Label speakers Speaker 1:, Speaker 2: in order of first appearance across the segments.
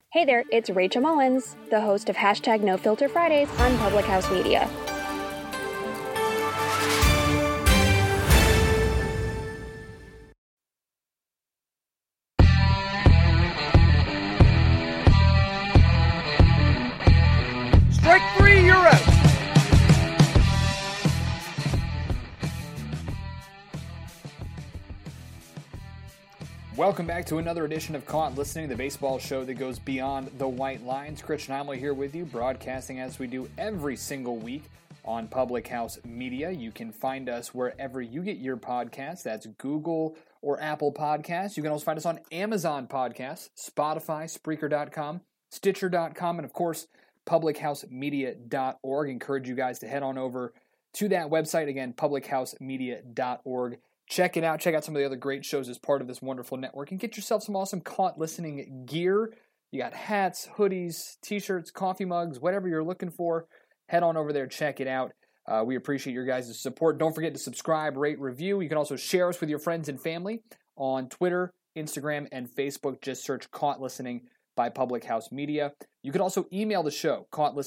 Speaker 1: Hey there, it's Rachel Mullins, the host of Hashtag No Filter Fridays on Public House Media.
Speaker 2: Strike three, you're out. Welcome back to another edition of Caught Listening, the baseball show that goes beyond the white lines. Christian Heimler here with you, broadcasting as we do every single week on Public House Media. You can find us wherever you get your podcasts. That's Google or Apple Podcasts. You can also find us on Amazon Podcasts, Spotify, Spreaker.com, Stitcher.com, and of course, publichousemedia.org. Encourage you guys to head on over to that website. Again, publichousemedia.org. Check it out. Check out some of the other great shows as part of this wonderful network and get yourself some awesome Caught Listening gear. You got hats, hoodies, t-shirts, coffee mugs, whatever you're looking for. Head on over there. Check it out. We appreciate your guys' support. Don't forget to subscribe, rate, review. You can also share us with your friends and family on Twitter, Instagram, and Facebook. Just search Caught Listening by Public House Media. You can also email the show,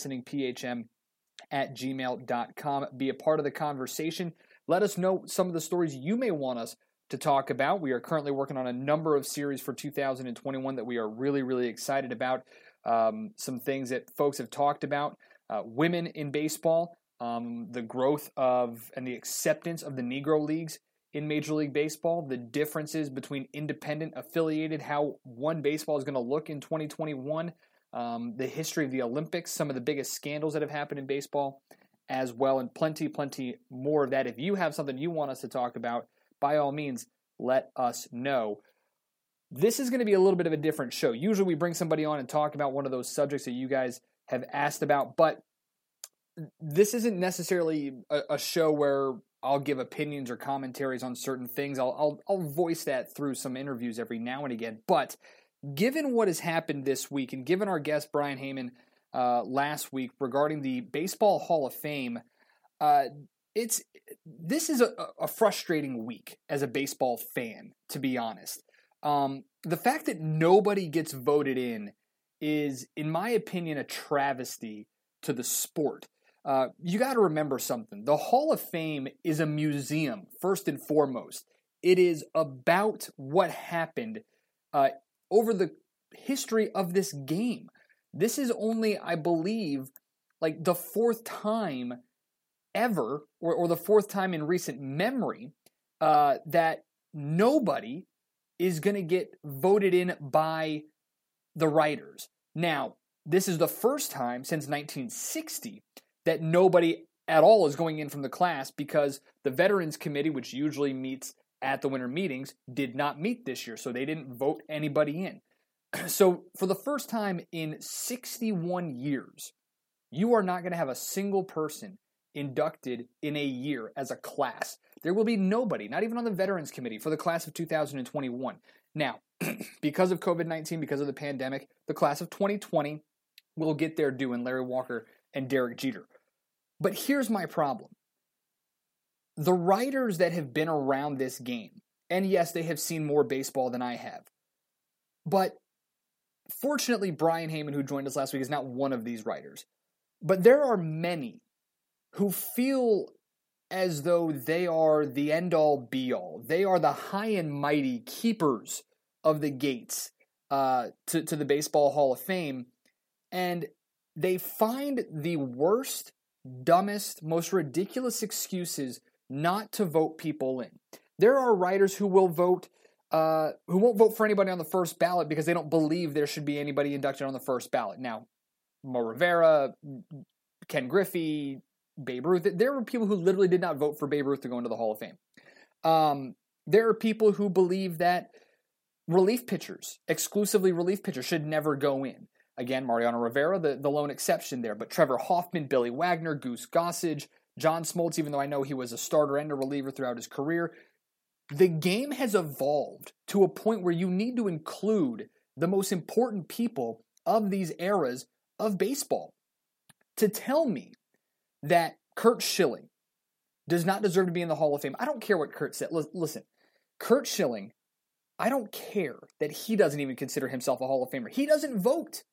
Speaker 2: caughtlisteningphm@gmail.com. Be a part of the conversation. Let us know some of the stories you may want us to talk about. We are currently working on a number of series for 2021 that we are really, really excited about. Some things that folks have talked about. Women in baseball, the growth of and the acceptance of the Negro Leagues in Major League Baseball, the differences between independent, affiliated, how one baseball is going to look in 2021, the history of the Olympics, some of the biggest scandals that have happened in baseball as well, and plenty more of that. If you have something you want us to talk about, by all means, let us know. This is going to be a little bit of a different show. Usually we bring somebody on and talk about one of those subjects that you guys have asked about, but this isn't necessarily a show where I'll give opinions or commentaries on certain things. I'll voice that through some interviews every now and again, but given what has happened this week, and given our guest Brian Heyman last week regarding the Baseball Hall of Fame, this is a frustrating week as a baseball fan, to be honest. The fact that nobody gets voted in is, in my opinion, a travesty to the sport. You got to remember something. The Hall of Fame is a museum, first and foremost. It is about what happened over the history of this game. This is only, I believe, like the fourth time ever, or the fourth time in recent memory, that nobody is going to get voted in by the writers. Now, this is the first time since 1960 that nobody at all is going in from the class, because the Veterans Committee, which usually meets at the winter meetings, did not meet this year, so they didn't vote anybody in. So for the first time in 61 years, you are not going to have a single person inducted in a year as a class. There will be nobody, not even on the Veterans Committee, for the class of 2021. Now, because of COVID-19, because of the pandemic, the class of 2020 will get their due in Larry Walker and Derek Jeter. But here's my problem. The writers that have been around this game, and yes, they have seen more baseball than I have, but fortunately, Brian Heyman, who joined us last week, is not one of these writers. But there are many who feel as though they are the end-all, be-all. They are the high and mighty keepers of the gates to the Baseball Hall of Fame. And they find the worst, dumbest, most ridiculous excuses not to vote people in. There are writers who will vote who won't vote for anybody on the first ballot because they don't believe there should be anybody inducted on the first ballot. Now, Mo Rivera, Ken Griffey, Babe Ruth, there were people who literally did not vote for Babe Ruth to go into the Hall of Fame. There are people who believe that relief pitchers, exclusively relief pitchers, should never go in. Again, Mariano Rivera, the lone exception there, but Trevor Hoffman, Billy Wagner, Goose Gossage, John Smoltz, even though I know he was a starter and a reliever throughout his career. The game has evolved to a point where you need to include the most important people of these eras of baseball. To tell me that Curt Schilling does not deserve to be in the Hall of Fame, I don't care what Curt said. Listen, Curt Schilling, I don't care that he doesn't even consider himself a Hall of Famer. He doesn't vote.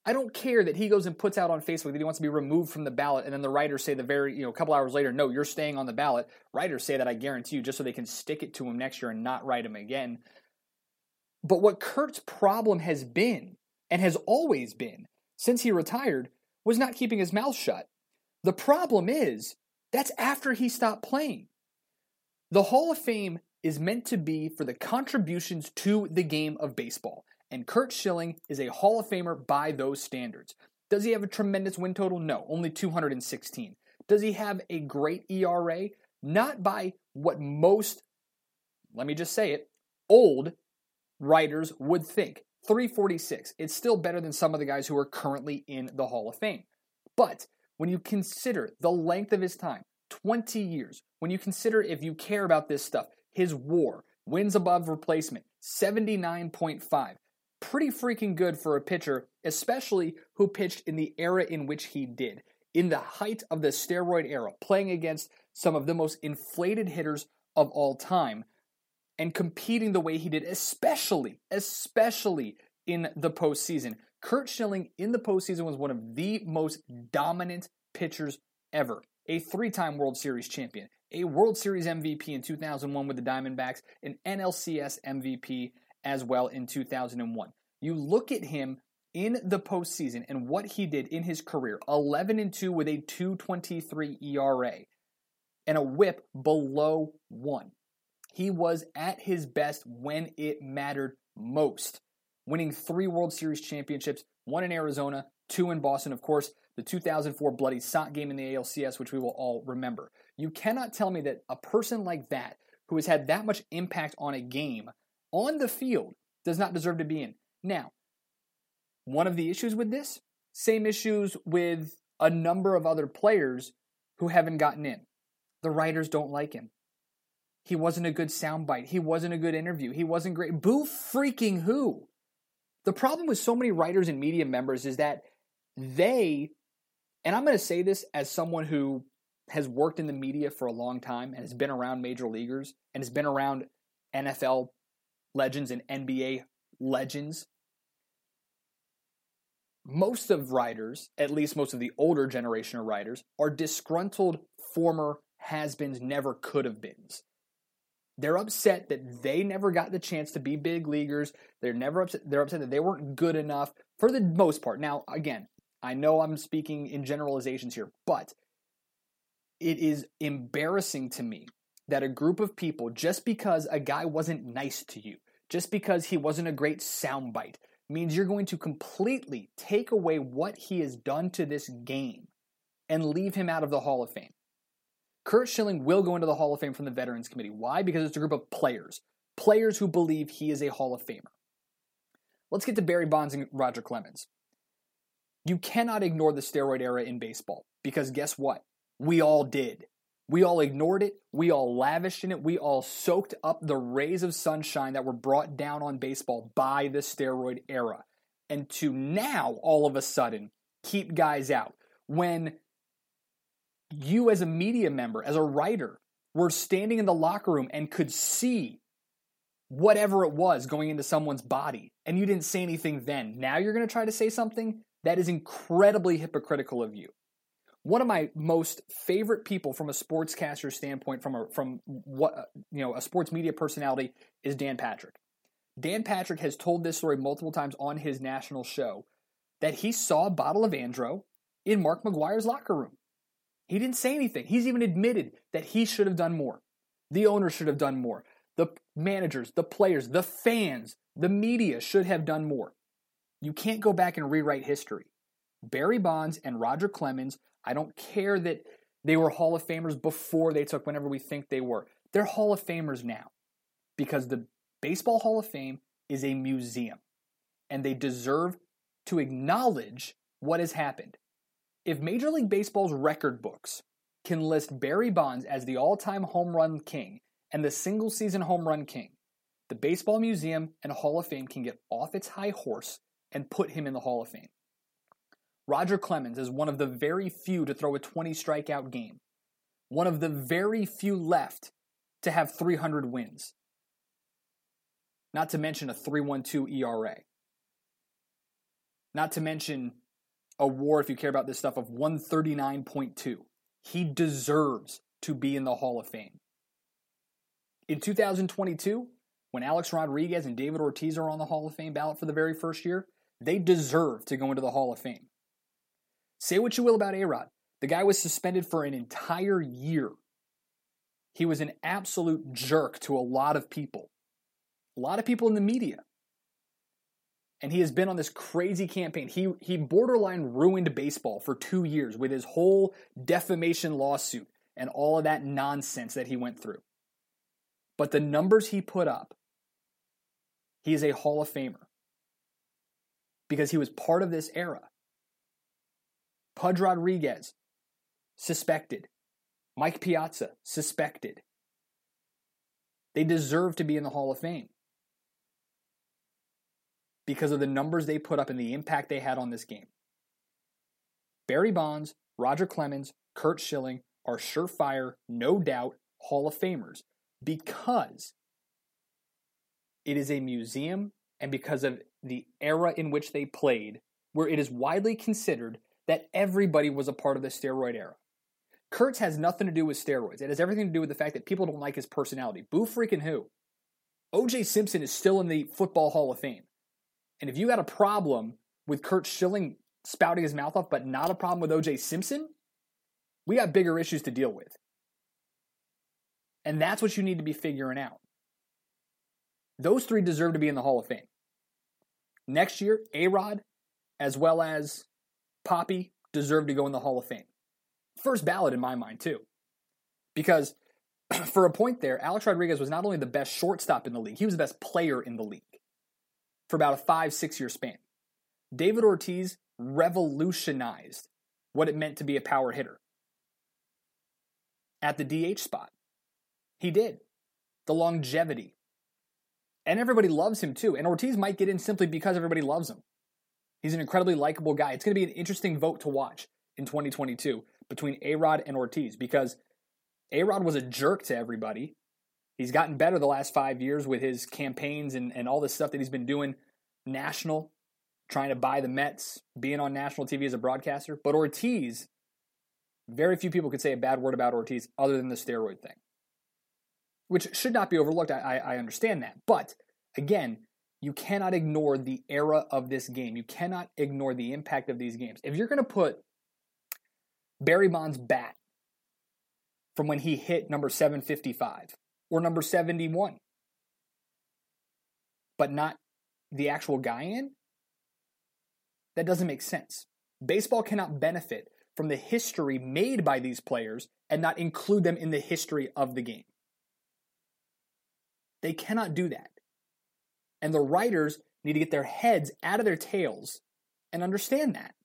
Speaker 2: I don't care that he goes and puts out on Facebook that he wants to be removed from the ballot, and then the writers say a couple hours later, no, you're staying on the ballot. Writers say that, I guarantee you, just so they can stick it to him next year and not write him again. But what Kurt's problem has been, and has always been, since he retired, was not keeping his mouth shut. The problem is, that's after he stopped playing. The Hall of Fame is meant to be for the contributions to the game of baseball. And Curt Schilling is a Hall of Famer by those standards. Does he have a tremendous win total? No, only 216. Does he have a great ERA? Not by what most, let me just say it, old writers would think. 346. It's still better than some of the guys who are currently in the Hall of Fame. But when you consider the length of his time, 20 years, when you consider, if you care about this stuff, his WAR, wins above replacement, 79.5. Pretty freaking good for a pitcher, especially who pitched in the era in which he did. In the height of the steroid era, playing against some of the most inflated hitters of all time, and competing the way he did, especially in the postseason. Curt Schilling in the postseason was one of the most dominant pitchers ever. A 3-time World Series champion, a World Series MVP in 2001 with the Diamondbacks, an NLCS MVP as well in 2001. You look at him in the postseason and what he did in his career, 11-2 with a 2.23 ERA and a WHIP below 1. He was at his best when it mattered most, winning 3 World Series championships, 1 in Arizona, 2 in Boston, of course, the 2004 bloody sock game in the ALCS, which we will all remember. You cannot tell me that a person like that, who has had that much impact on a game, on the field, does not deserve to be in. Now, one of the issues with this, same issues with a number of other players who haven't gotten in. The writers don't like him. He wasn't a good soundbite. He wasn't a good interview. He wasn't great. Boo freaking who? The problem with so many writers and media members is that they, and I'm going to say this as someone who has worked in the media for a long time and has been around major leaguers and has been around NFL legends and NBA legends. Most of writers, at least most of the older generation of writers, are disgruntled former has-beens, never could-have-beens. They're upset that they never got the chance to be big leaguers. They're upset that they weren't good enough for the most part. Now, again, I know I'm speaking in generalizations here, but it is embarrassing to me that a group of people, just because a guy wasn't nice to you, just because he wasn't a great soundbite, means you're going to completely take away what he has done to this game and leave him out of the Hall of Fame. Curt Schilling will go into the Hall of Fame from the Veterans Committee. Why? Because it's a group of players who believe he is a Hall of Famer. Let's get to Barry Bonds and Roger Clemens. You cannot ignore the steroid era in baseball, because guess what? We all did. We all ignored it. We all lavished in it. We all soaked up the rays of sunshine that were brought down on baseball by the steroid era. And to now, all of a sudden, keep guys out. When you as a media member, as a writer, were standing in the locker room and could see whatever it was going into someone's body, and you didn't say anything then. Now you're going to try to say something? That is incredibly hypocritical of you. One of my most favorite people from a sportscaster standpoint, from a sports media personality, is Dan Patrick. Dan Patrick has told this story multiple times on his national show, that he saw a bottle of Andro in Mark McGwire's locker room. He didn't say anything. He's even admitted that he should have done more. The owner should have done more. The managers, the players, the fans, the media should have done more. You can't go back and rewrite history. Barry Bonds and Roger Clemens, I don't care that they were Hall of Famers before they took whenever we think they were. They're Hall of Famers now, because the Baseball Hall of Fame is a museum, and they deserve to acknowledge what has happened. If Major League Baseball's record books can list Barry Bonds as the all-time home run king and the single-season home run king, the Baseball Museum and Hall of Fame can get off its high horse and put him in the Hall of Fame. Roger Clemens is one of the very few to throw a 20-strikeout game, one of the very few left to have 300 wins, not to mention a 3.12 ERA. Not to mention a WAR, if you care about this stuff, of 139.2. He deserves to be in the Hall of Fame. In 2022, when Alex Rodriguez and David Ortiz are on the Hall of Fame ballot for the very first year, they deserve to go into the Hall of Fame. Say what you will about A-Rod. The guy was suspended for an entire year. He was an absolute jerk to a lot of people in the media. And he has been on this crazy campaign. He borderline ruined baseball for 2 years with his whole defamation lawsuit and all of that nonsense that he went through. But the numbers he put up, he is a Hall of Famer because he was part of this era. Pudge Rodriguez, suspected. Mike Piazza, suspected. They deserve to be in the Hall of Fame because of the numbers they put up and the impact they had on this game. Barry Bonds, Roger Clemens, Curt Schilling are surefire, no doubt, Hall of Famers because it is a museum and because of the era in which they played, where it is widely considered that everybody was a part of the steroid era. Kurtz has nothing to do with steroids. It has everything to do with the fact that people don't like his personality. Boo freaking who? O.J. Simpson is still in the Football Hall of Fame. And if you got a problem with Curt Schilling spouting his mouth off, but not a problem with O.J. Simpson, we got bigger issues to deal with. And that's what you need to be figuring out. Those three deserve to be in the Hall of Fame. Next year, A-Rod, as well as Poppy, deserve to go in the Hall of Fame. First ballot in my mind, too. Because for a point there, Alex Rodriguez was not only the best shortstop in the league, he was the best player in the league for about a 5-6 year span. David Ortiz revolutionized what it meant to be a power hitter at the DH spot. He did. The longevity. And everybody loves him too. And Ortiz might get in simply because everybody loves him. He's an incredibly likable guy. It's going to be an interesting vote to watch in 2022 between A-Rod and Ortiz because A-Rod was a jerk to everybody. He's gotten better the last 5 years with his campaigns and all this stuff that he's been doing national, trying to buy the Mets, being on national TV as a broadcaster. But Ortiz, very few people could say a bad word about Ortiz other than the steroid thing, which should not be overlooked. I understand that. But again, you cannot ignore the era of this game. You cannot ignore the impact of these games. If you're going to put Barry Bonds' bat from when he hit number 755 or number 71, but not the actual guy in, that doesn't make sense. Baseball cannot benefit from the history made by these players and not include them in the history of the game. They cannot do that. And the writers need to get their heads out of their tails and understand that.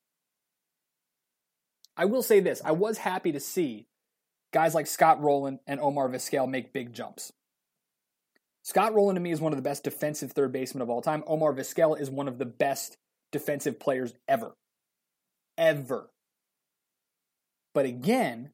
Speaker 2: I will say this. I was happy to see guys like Scott Rowland and Omar Vizquel make big jumps. Scott Rowland to me is one of the best defensive third basemen of all time. Omar Vizquel is one of the best defensive players ever. Ever. But again,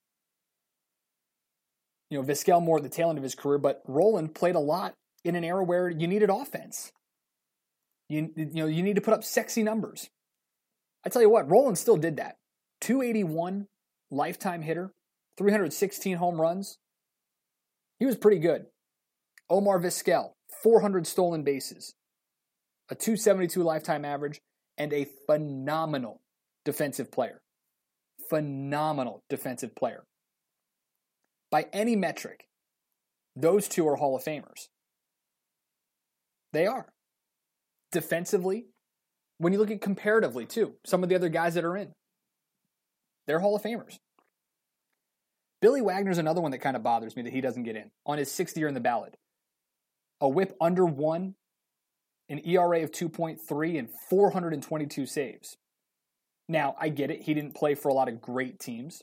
Speaker 2: Vizquel more at the tail end of his career, but Rowland played a lot in an era where you needed offense. You need to put up sexy numbers. I tell you what, Rowland still did that. 281 lifetime hitter, 316 home runs. He was pretty good. Omar Vizquel, 400 stolen bases, a 272 lifetime average, and a phenomenal defensive player. Phenomenal defensive player. By any metric, those two are Hall of Famers. They are. Defensively, when you look at comparatively too, some of the other guys that are in, they're Hall of Famers. Billy Wagner's another one that kind of bothers me that he doesn't get in. On his 6th year in the ballot. A whip under 1, an ERA of 2.3, and 422 saves. Now, I get it. He didn't play for a lot of great teams.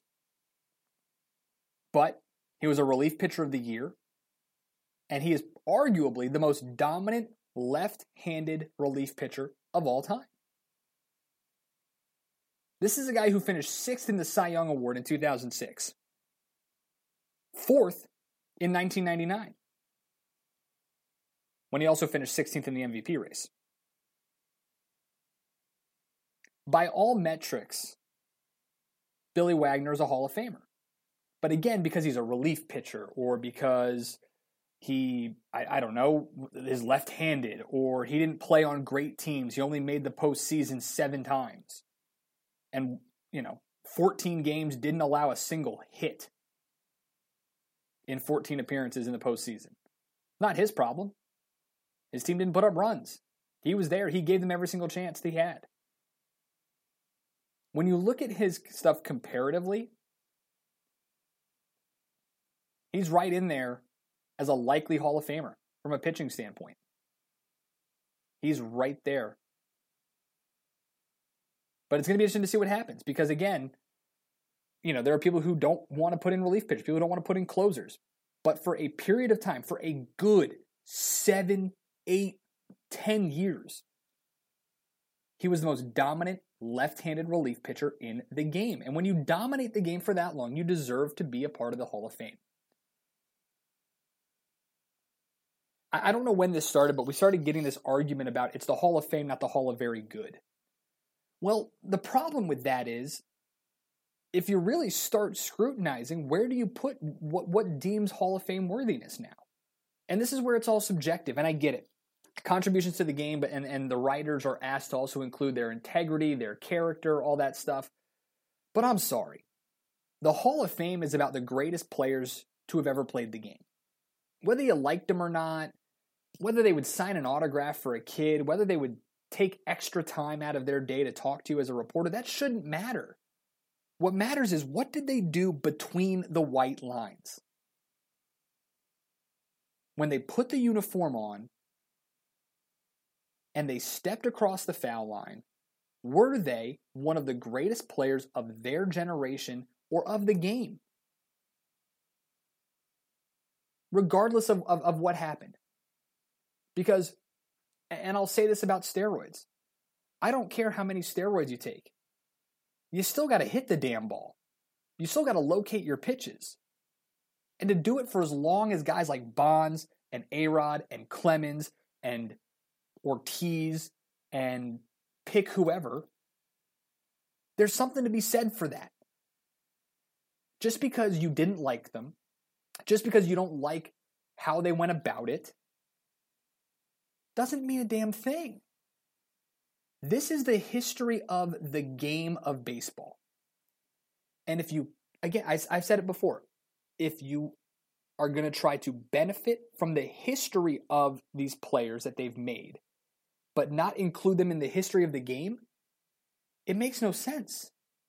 Speaker 2: But he was a relief pitcher of the year. And he is arguably the most dominant left-handed relief pitcher of all time. This is a guy who finished 6th in the Cy Young Award in 2006. 4th in 1999. When he also finished 16th in the MVP race. By all metrics, Billy Wagner is a Hall of Famer. But again, because he's a relief pitcher, or because he, I don't know, is left-handed, or he didn't play on great teams. He only made the postseason 7 times. And, 14 games, didn't allow a single hit in 14 appearances in the postseason. Not his problem. His team didn't put up runs. He was there. He gave them every single chance they had. When you look at his stuff comparatively, he's right in there as a likely Hall of Famer from a pitching standpoint. He's right there. But it's going to be interesting to see what happens because, again, there are people who don't want to put in relief pitchers, people who don't want to put in closers. But for a period of time, for a good 7, 8, 10 years, he was the most dominant left-handed relief pitcher in the game. And when you dominate the game for that long, you deserve to be a part of the Hall of Fame. I don't know when this started, but we started getting this argument about it's the Hall of Fame, not the Hall of Very Good. Well, the problem with that is, if you really start scrutinizing, where do you put what deems Hall of Fame worthiness now? And this is where it's all subjective, and I get it. Contributions to the game, and the writers are asked to also include their integrity, their character, all that stuff. But I'm sorry. The Hall of Fame is about the greatest players to have ever played the game. Whether you liked them or not, whether they would sign an autograph for a kid, whether they would take extra time out of their day to talk to you as a reporter, that shouldn't matter. What matters is, what did they do between the white lines? When they put the uniform on and they stepped across the foul line, were they one of the greatest players of their generation or of the game? Regardless of what happened. Because, and I'll say this about steroids, I don't care how many steroids you take. You still got to hit the damn ball. You still got to locate your pitches. And to do it for as long as guys like Bonds and A-Rod and Clemens and Ortiz and pick whoever, there's something to be said for that. Just because you didn't like them, just because you don't like how they went about it, doesn't mean a damn thing. This is the history of the game of baseball. And if you, again, I've said it before, if you are going to try to benefit from the history of these players that they've made, but not include them in the history of the game, it makes no sense.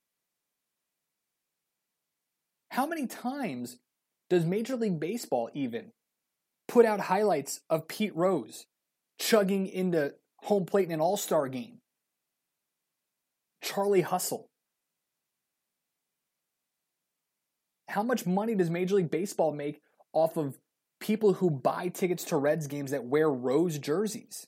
Speaker 2: How many times does Major League Baseball even put out highlights of Pete Rose chugging into home plate in an all-star game? Charlie Hustle. How much money does Major League Baseball make off of people who buy tickets to Reds games that wear Rose jerseys?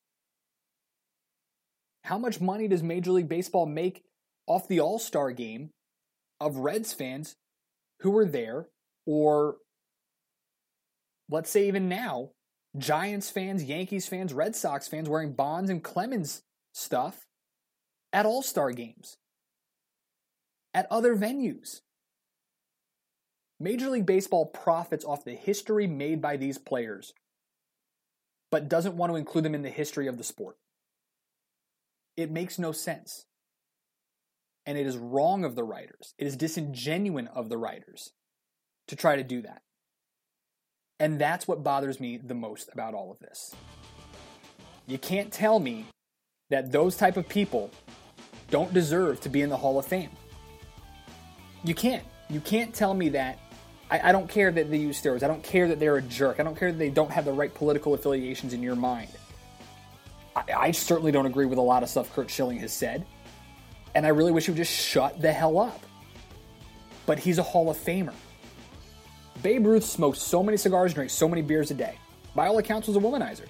Speaker 2: How much money does Major League Baseball make off the all-star game of Reds fans who were there, or let's say even now, Giants fans, Yankees fans, Red Sox fans wearing Bonds and Clemens stuff at all-star games, at other venues? Major League Baseball profits off the history made by these players, but doesn't want to include them in the history of the sport. It makes no sense. And it is wrong of the writers. It is disingenuous of the writers to try to do that. And that's what bothers me the most about all of this. You can't tell me that those type of people don't deserve to be in the Hall of Fame. You can't. You can't tell me that. I don't care that they use steroids. I don't care that they're a jerk. I don't care that they don't have the right political affiliations in your mind. I certainly don't agree with a lot of stuff Curt Schilling has said. And I really wish he would just shut the hell up. But he's a Hall of Famer. Babe Ruth smoked so many cigars and drank so many beers a day. By all accounts, was a womanizer.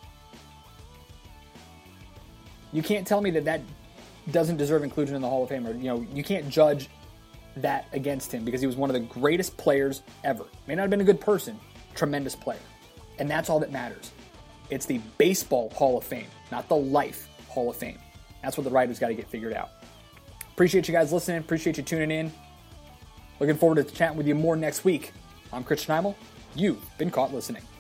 Speaker 2: You can't tell me that doesn't deserve inclusion in the Hall of Fame. Or, you can't judge that against him because he was one of the greatest players ever. May not have been a good person, tremendous player. And that's all that matters. It's the Baseball Hall of Fame, not the Life Hall of Fame. That's what the writers got to get figured out. Appreciate you guys listening. Appreciate you tuning in. Looking forward to chatting with you more next week. I'm Chris Schneimel. You've been caught listening.